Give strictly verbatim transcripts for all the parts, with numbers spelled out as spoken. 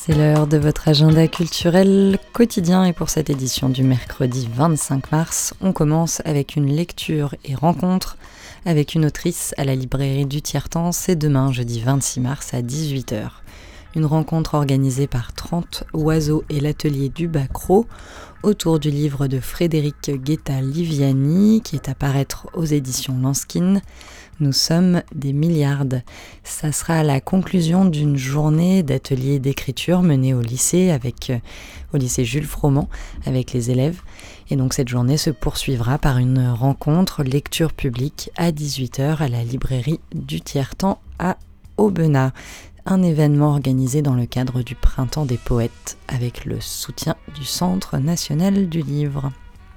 C'est l'heure de votre agenda culturel quotidien et pour cette édition du mercredi vingt-cinq mars, on commence avec une lecture et rencontre avec une autrice à la librairie du Tiers-Temps. C'est demain, jeudi vingt-six mars à dix-huit heures. Une rencontre organisée par trente oiseaux et l'atelier du Bacro autour du livre de Frédéric Guetta-Liviani qui est à paraître aux éditions Lanskin. Nous sommes des milliards. Ça sera à la conclusion d'une journée d'atelier d'écriture menée au lycée, avec, au lycée Jules Froment avec les élèves. Et donc cette journée se poursuivra par une rencontre lecture publique à dix-huit heures à la librairie du Tiers-Temps à Aubenas. Un événement organisé dans le cadre du Printemps des Poètes avec le soutien du Centre national du livre.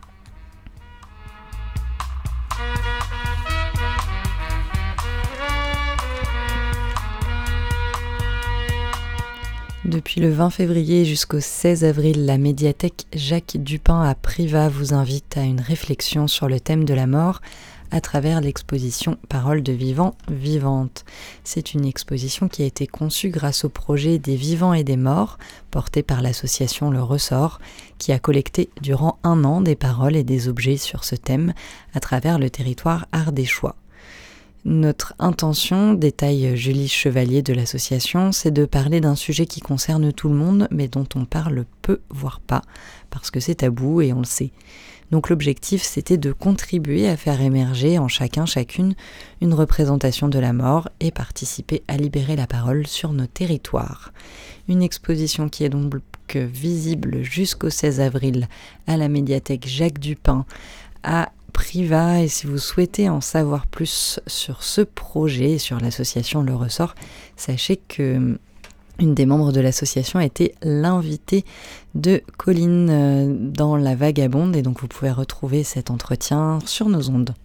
Depuis le vingt février jusqu'au seize avril, la médiathèque Jacques Dupin à Privas vous invite à une réflexion sur le thème de la mort à travers l'exposition Paroles de vivants vivantes. C'est une exposition qui a été conçue grâce au projet des vivants et des morts, porté par l'association Le Ressort, qui a collecté durant un an des paroles et des objets sur ce thème à travers le territoire ardéchois. Notre intention, détaille Julie Chevalier de l'association, c'est de parler d'un sujet qui concerne tout le monde, mais dont on parle peu, voire pas, parce que c'est tabou et on le sait. Donc l'objectif, c'était de contribuer à faire émerger en chacun, chacune, une représentation de la mort et participer à libérer la parole sur nos territoires. Une exposition qui est donc visible jusqu'au seize avril à la médiathèque Jacques Dupin à Privas, et si vous souhaitez en savoir plus sur ce projet et sur l'association Le Ressort, sachez que une des membres de l'association a été l'invitée de Colline dans La Vagabonde, et donc vous pouvez retrouver cet entretien sur nos ondes.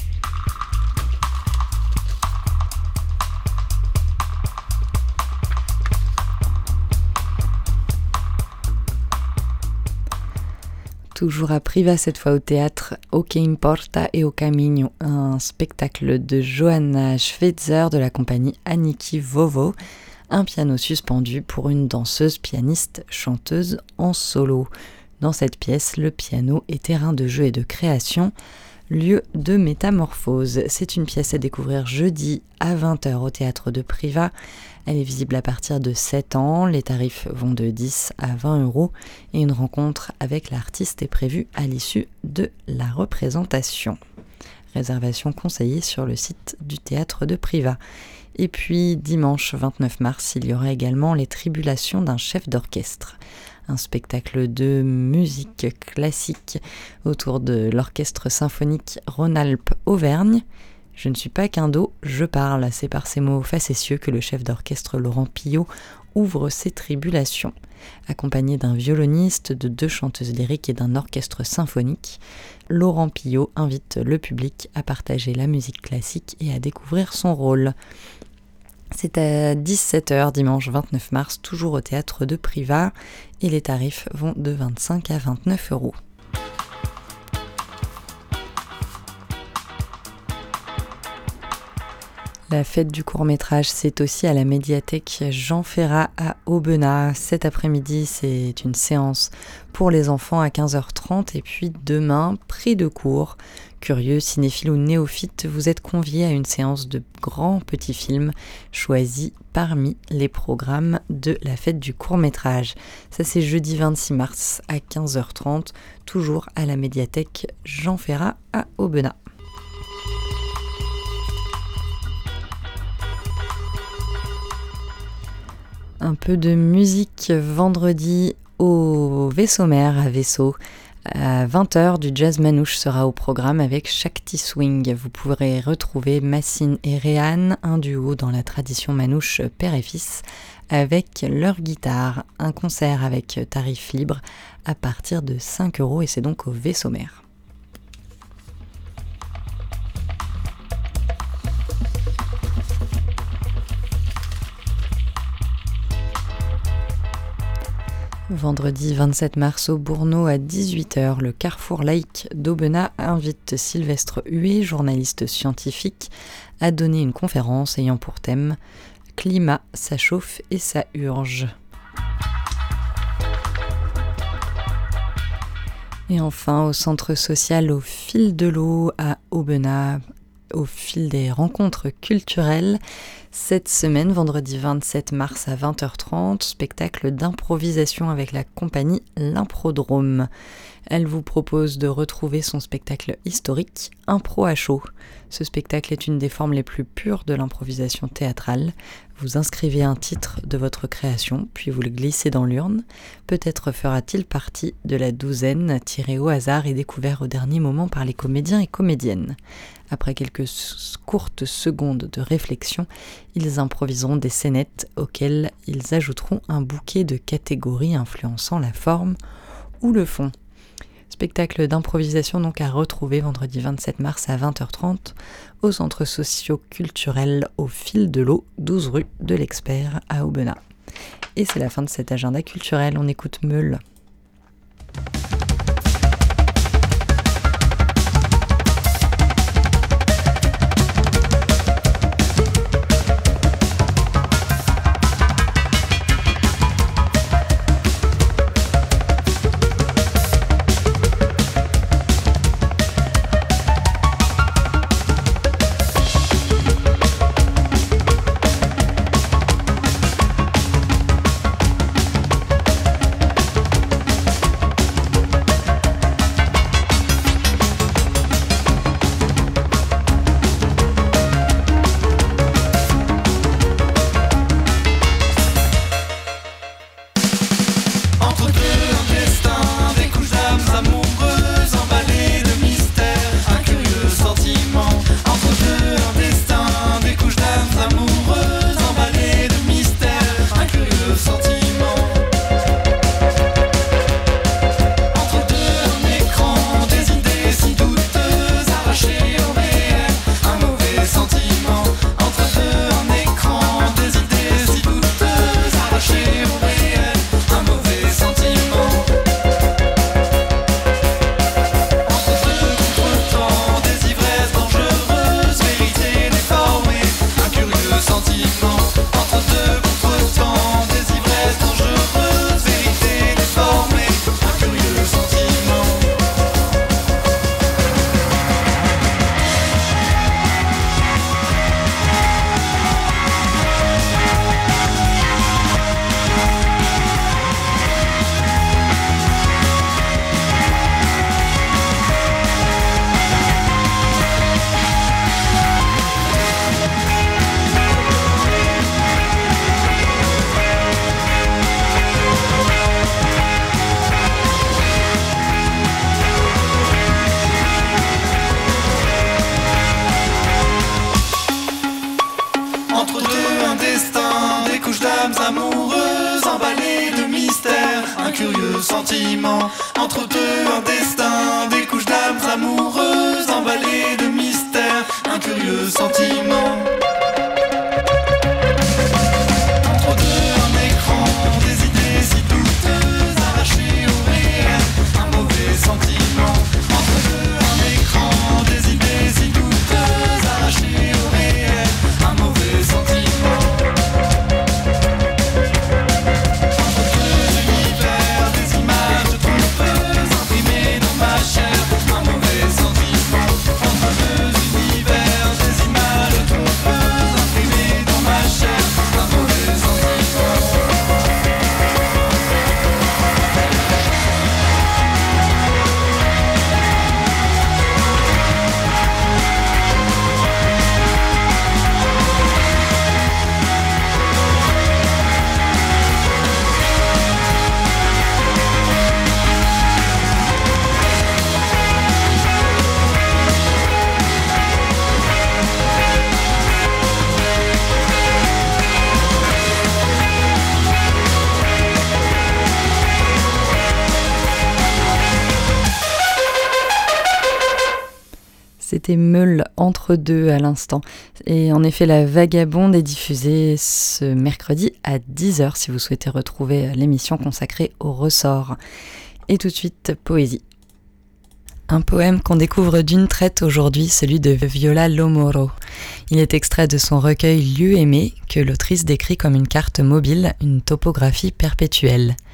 Toujours à Privas, cette fois au théâtre, O que importa e o caminho, un spectacle de Johanna Schweitzer de la compagnie Aniki Vovo, un piano suspendu pour une danseuse, pianiste, chanteuse en solo. Dans cette pièce, le piano est terrain de jeu et de création, lieu de métamorphose. C'est une pièce à découvrir jeudi à vingt heures au théâtre de Privas. Elle est visible à partir de sept ans, les tarifs vont de dix à vingt euros et une rencontre avec l'artiste est prévue à l'issue de la représentation. Réservation conseillée sur le site du théâtre de Privas. Et puis dimanche vingt-neuf mars, il y aura également les tribulations d'un chef d'orchestre. Un spectacle de musique classique autour de l'orchestre symphonique Rhône-Alpes-Auvergne. Je ne suis pas qu'un dos, je parle. C'est par ces mots facétieux que le chef d'orchestre Laurent Pillot ouvre ses tribulations. Accompagné d'un violoniste, de deux chanteuses lyriques et d'un orchestre symphonique, Laurent Pillot invite le public à partager la musique classique et à découvrir son rôle. C'est à dix-sept heures dimanche vingt-neuf mars, toujours au théâtre de Privas, et les tarifs vont de vingt-cinq à vingt-neuf euros. La fête du court-métrage, c'est aussi à la médiathèque Jean Ferrat à Aubenas. Cet après-midi, c'est une séance pour les enfants à quinze heures trente. Et puis demain, prix de cours. Curieux, cinéphile ou néophyte, vous êtes conviés à une séance de grands petits films choisis parmi les programmes de la fête du court-métrage. Ça, c'est jeudi vingt-six mars à quinze heures trente, toujours à la médiathèque Jean Ferrat à Aubenas. Un peu de musique vendredi au Vaisseau-Mer à Vaisseau. À vingt heures, du jazz manouche sera au programme avec Shakti Swing. Vous pourrez retrouver Massine et Réhan, un duo dans la tradition manouche père et fils, avec leur guitare. Un concert avec tarif libre à partir de cinq euros et c'est donc au Vaisseau-Mer. Vendredi vingt-sept mars au Bourneau à dix-huit heures, le Carrefour laïque d'Aubenas invite Sylvestre Huet, journaliste scientifique, à donner une conférence ayant pour thème « Climat, ça chauffe et ça urge ». Et enfin, au centre social Au fil de l'eau à Aubenas, au fil des rencontres culturelles, cette semaine, vendredi vingt-sept mars à vingt heures trente, spectacle d'improvisation avec la compagnie L'Improdrome. Elle vous propose de retrouver son spectacle historique Impro à chaud. Ce spectacle est une des formes les plus pures de l'improvisation théâtrale. Vous inscrivez un titre de votre création, puis vous le glissez dans l'urne. Peut-être fera-t-il partie de la douzaine tirée au hasard et découvert au dernier moment par les comédiens et comédiennes. Après quelques courtes secondes de réflexion, ils improviseront des scénettes auxquelles ils ajouteront un bouquet de catégories influençant la forme ou le fond. Spectacle d'improvisation donc à retrouver vendredi vingt-sept mars à vingt heures trente au centre socio-culturel Au fil de l'eau, douze rue de l'Expert à Aubenas. Et c'est la fin de cet agenda culturel, on écoute Meule. Amoureuses emballées de mystère, un curieux sentiment. Entre deux, un destin, des couches d'âmes amoureuses emballées de mystère, un curieux sentiment. Entre deux, un écran, des idées si douteuses, arrachées au réel, un mauvais sentiment. Entre deux, un écran, des idées si douteuses, arrachées au réel, un mauvais sentiment. C'était Meule entre deux à l'instant. Et en effet, La Vagabonde est diffusée ce mercredi à dix heures si vous souhaitez retrouver l'émission consacrée au ressort. Et tout de suite, poésie. Un poème qu'on découvre d'une traite aujourd'hui, celui de Viola Lomoro. Il est extrait de son recueil Lieu aimé, que l'autrice décrit comme une carte mobile, une topographie perpétuelle.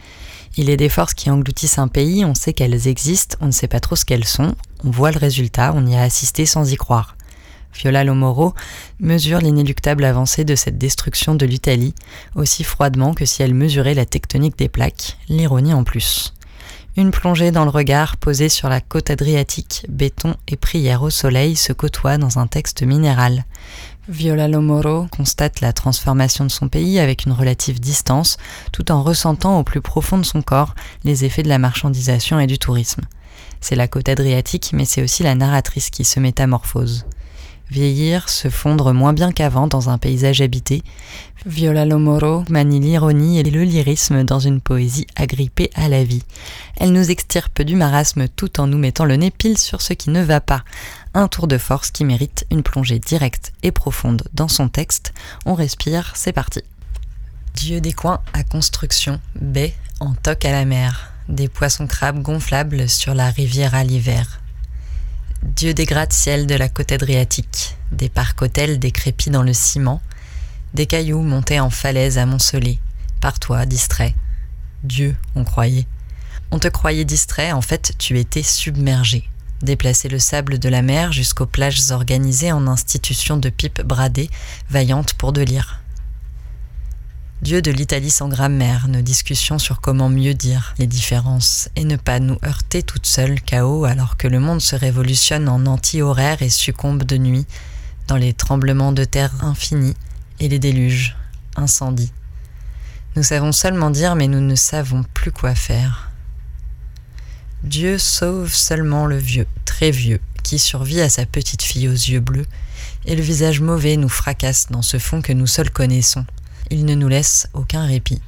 Il est des forces qui engloutissent un pays, on sait qu'elles existent, on ne sait pas trop ce qu'elles sont, on voit le résultat, on y a assisté sans y croire. Viola Lomoro mesure l'inéluctable avancée de cette destruction de l'Italie, aussi froidement que si elle mesurait la tectonique des plaques, l'ironie en plus. Une plongée dans le regard posée sur la côte adriatique, béton et prière au soleil se côtoient dans un texte minéral. Viola Lomoro constate la transformation de son pays avec une relative distance, tout en ressentant au plus profond de son corps les effets de la marchandisation et du tourisme. C'est la côte adriatique, mais c'est aussi la narratrice qui se métamorphose. Vieillir, se fondre moins bien qu'avant dans un paysage habité, Viola Lomoro manie l'ironie et le lyrisme dans une poésie agrippée à la vie. Elle nous extirpe du marasme tout en nous mettant le nez pile sur ce qui ne va pas. Un tour de force qui mérite une plongée directe et profonde dans son texte. On respire, c'est parti. Dieu des coins à construction, baie en toque à la mer, des poissons-crabes gonflables sur la rivière à l'hiver. Dieu des gratte-ciel de la côte adriatique, des parcs-hôtels décrépits dans le ciment, des cailloux montés en falaise amoncelés, par toi distrait. Dieu, on croyait. On te croyait distrait, en fait tu étais submergé. Déplacer le sable de la mer jusqu'aux plages organisées en institutions de pipes bradées, vaillantes pour de lire. Dieu de l'Italie sans grammaire, nos discussions sur comment mieux dire les différences et ne pas nous heurter toutes seules chaos alors que le monde se révolutionne en anti-horaire et succombe de nuit dans les tremblements de terre infinis et les déluges, incendies. Nous savons seulement dire mais nous ne savons plus quoi faire. Dieu sauve seulement le vieux, très vieux, qui survit à sa petite fille aux yeux bleus et le visage mauvais nous fracasse dans ce fond que nous seuls connaissons. Il ne nous laisse aucun répit.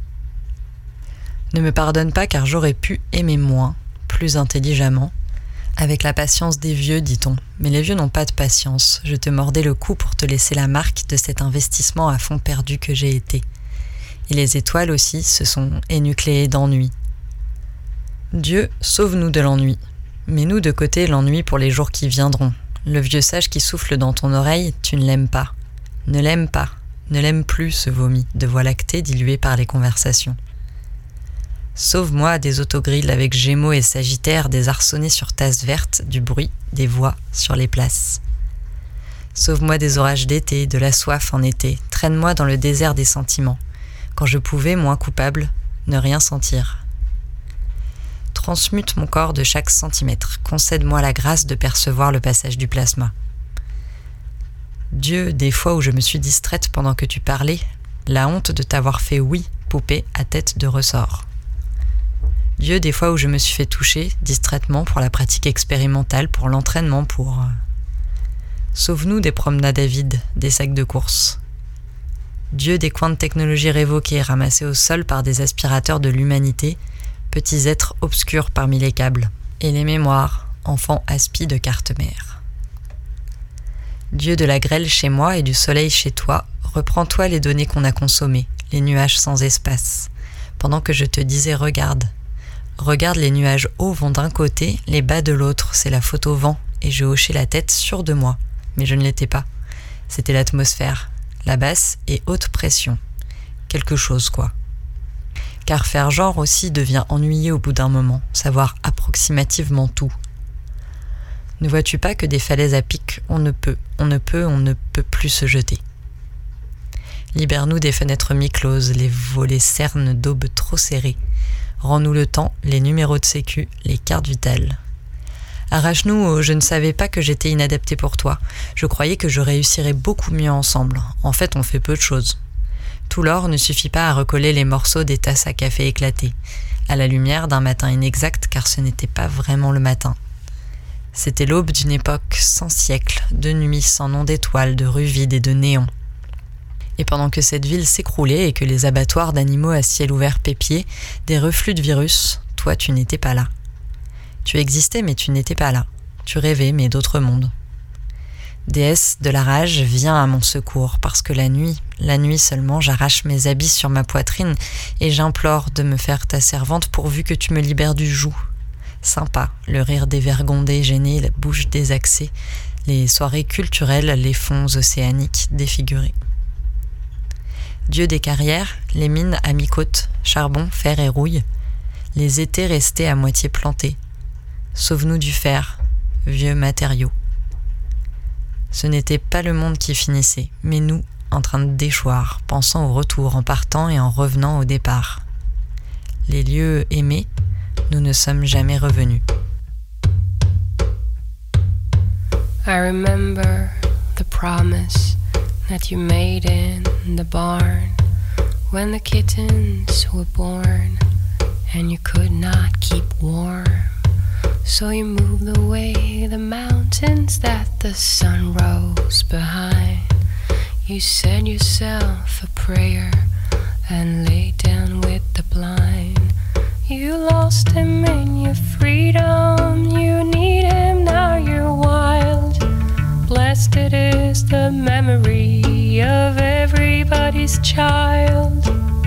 Ne me pardonne pas car j'aurais pu aimer moins, plus intelligemment. Avec la patience des vieux, dit-on. Mais les vieux n'ont pas de patience. Je te mordais le cou pour te laisser la marque de cet investissement à fond perdu que j'ai été. Et les étoiles aussi se sont énucléées d'ennui. Dieu, sauve-nous de l'ennui. Mets-nous de côté l'ennui pour les jours qui viendront. Le vieux sage qui souffle dans ton oreille, tu ne l'aimes pas. Ne l'aime pas. Ne l'aime plus, ce vomi, de voix lactée dilué par les conversations. Sauve-moi des autogrilles avec Gémeaux et Sagittaire désarçonnés sur tasses vertes, du bruit, des voix sur les places. Sauve-moi des orages d'été, de la soif en été, traîne-moi dans le désert des sentiments, quand je pouvais, moins coupable, ne rien sentir. Transmute mon corps de chaque centimètre, concède-moi la grâce de percevoir le passage du plasma. Dieu, des fois où je me suis distraite pendant que tu parlais, la honte de t'avoir fait oui, poupée à tête de ressort. Dieu, des fois où je me suis fait toucher, distraitement pour la pratique expérimentale, pour l'entraînement, pour... Sauve-nous des promenades à vide, des sacs de course. Dieu, des coins de technologie révoqués, ramassés au sol par des aspirateurs de l'humanité, petits êtres obscurs parmi les câbles, et les mémoires, enfants aspi de carte-mère. Dieu de la grêle chez moi et du soleil chez toi, reprends-toi les données qu'on a consommées, les nuages sans espace, pendant que je te disais regarde. Regarde, les nuages hauts vont d'un côté, les bas de l'autre, c'est la faute au vent, et je hochais la tête sûre de moi, mais je ne l'étais pas. C'était l'atmosphère, la basse et haute pression. Quelque chose, quoi. Car faire genre aussi devient ennuyé au bout d'un moment, savoir approximativement tout. Ne vois-tu pas que des falaises à pic, on ne peut, on ne peut, on ne peut plus se jeter. Libère-nous des fenêtres mi-closes, les volets cernes d'aubes trop serrées. Rends-nous le temps, les numéros de sécu, les cartes vitales. Arrache-nous au « je ne savais pas que j'étais inadapté pour toi. Je croyais que je réussirais beaucoup mieux ensemble. En fait, on fait peu de choses. » Tout l'or ne suffit pas à recoller les morceaux des tasses à café éclatées, à la lumière d'un matin inexact car ce n'était pas vraiment le matin. C'était l'aube d'une époque sans siècle, de nuits sans nom d'étoiles, de rues vides et de néons. Et pendant que cette ville s'écroulait et que les abattoirs d'animaux à ciel ouvert pépiaient, des reflux de virus, toi tu n'étais pas là. Tu existais mais tu n'étais pas là. Tu rêvais mais d'autres mondes. Déesse de la rage, viens à mon secours, parce que la nuit, la nuit seulement, j'arrache mes habits sur ma poitrine et j'implore de me faire ta servante pourvu que tu me libères du joug. Sympa, le rire dévergondé, gêné, la bouche désaxée, les soirées culturelles, les fonds océaniques défigurés. Dieu des carrières, les mines à mi-côte, charbon, fer et rouille, les étés restés à moitié plantés. Sauve-nous du fer, vieux matériau. Ce n'était pas le monde qui finissait, mais nous, en train de déchoir, pensant au retour, en partant et en revenant au départ. Les lieux aimés, nous ne sommes jamais revenus. I remember the promise that you made in the barn when the kittens were born and you could not keep warm. So you moved away the mountains that the sun rose behind. You said yourself a prayer and lay down with the blind. You lost him in your freedom. You need him, now you're wild. Blessed it is the memory of everybody's child.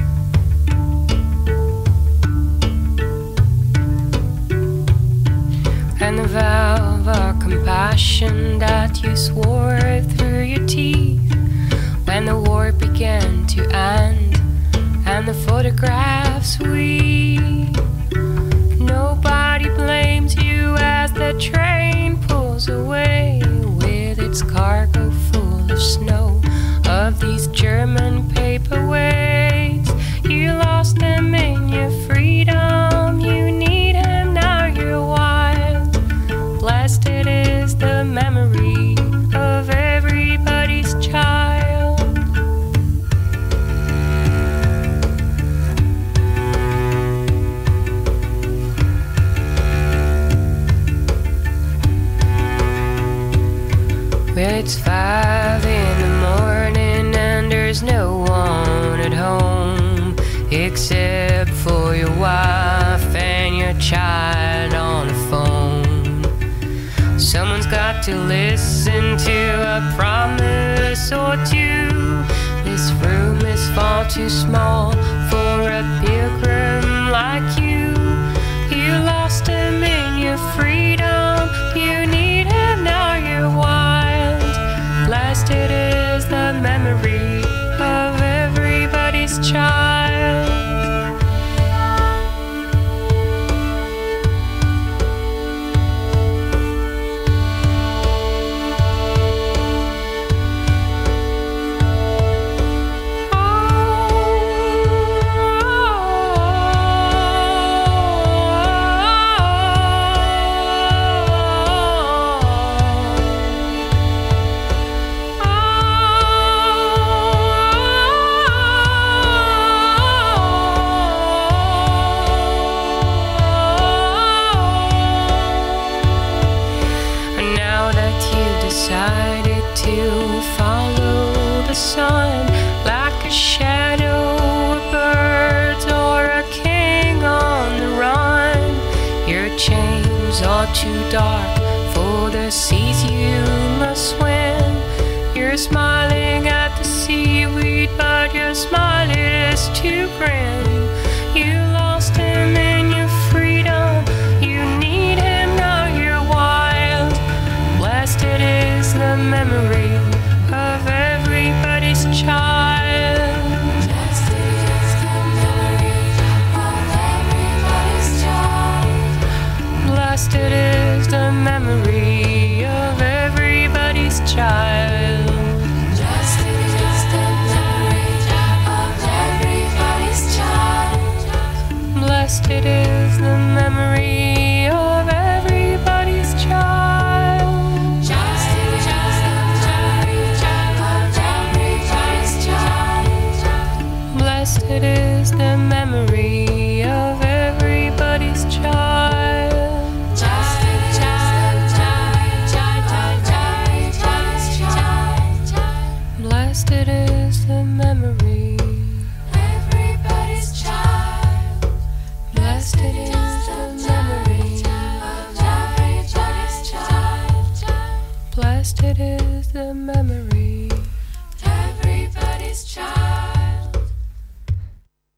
And the vow of our compassion that you swore through your teeth when the war began to end and the photographs we nobody blames you as the train pulls away with its cargo full of snow of these German paperweights. You lost them in your freedom. You need him, now you're wild. Blessed it is the memory of everybody's child. Well, it's five in the morning and there's no one at home except for your wife and your child on the phone. Someone's got to listen to a promise or two. This room is far too small for a pilgrim like you. You lost him in your freedom. You need him, now you're wild. Blessed it is the memory of everybody's child. Too dark for the seas you must swim. You're smiling at the seaweed, but your smile is too grim. You lost him in your freedom. You need him, now you're wild. Blessed it is the memory of everybody's child. Blessed it is the memory of everybody's child. Blessed it is the memory of everybody's child. Blessed it is the memory of everybody's child. Blessed it is the memory of everybody's child. Blessed it is the memory of everybody's child. Blessed it is the memory of everybody's child.